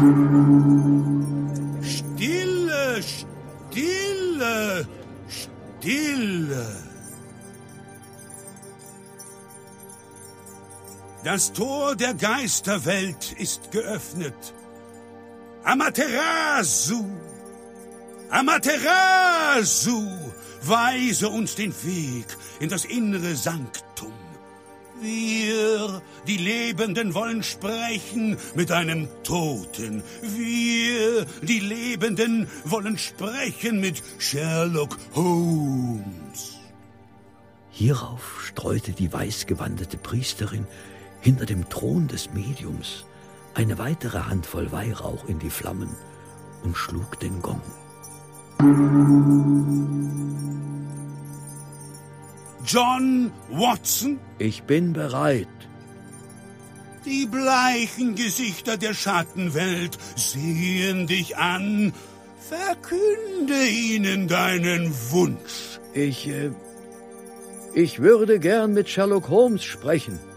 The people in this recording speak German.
Stille, Stille, Stille. Das Tor der Geisterwelt ist geöffnet. Amaterasu! Amaterasu! Weise uns den Weg in das innere Sanktum. Wir, die Lebenden, wollen sprechen mit einem Toten. Wir, die Lebenden, wollen sprechen mit Sherlock Holmes. Hierauf streute die weißgewandete Priesterin hinter dem Thron des Mediums eine weitere Handvoll Weihrauch in die Flammen und schlug den Gong. John Watson? Ich bin bereit. Die bleichen Gesichter der Schattenwelt sehen dich an. Verkünde ihnen deinen Wunsch. Ich würde gern mit Sherlock Holmes sprechen.